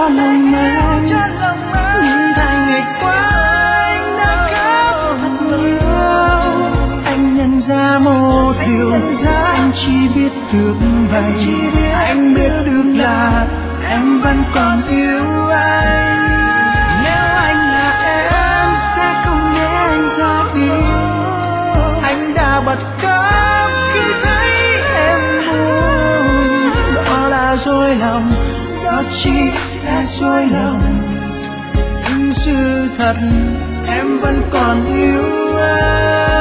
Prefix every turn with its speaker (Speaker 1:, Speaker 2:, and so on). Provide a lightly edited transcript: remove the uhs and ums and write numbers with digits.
Speaker 1: lòng anh. Nhưng tháng ngày qua anh đã khóc thật nhiều. Anh nhận ra một điều, anh chỉ biết được vậy. Anh biết được là em vẫn còn yêu anh. Nếu anh là em sẽ không để anh ra đi. Anh đã bật khóc khi thấy em buồn. Đó là dối lòng, đó chỉ là dối lòng. Nhưng sự thật em vẫn còn yêu anh.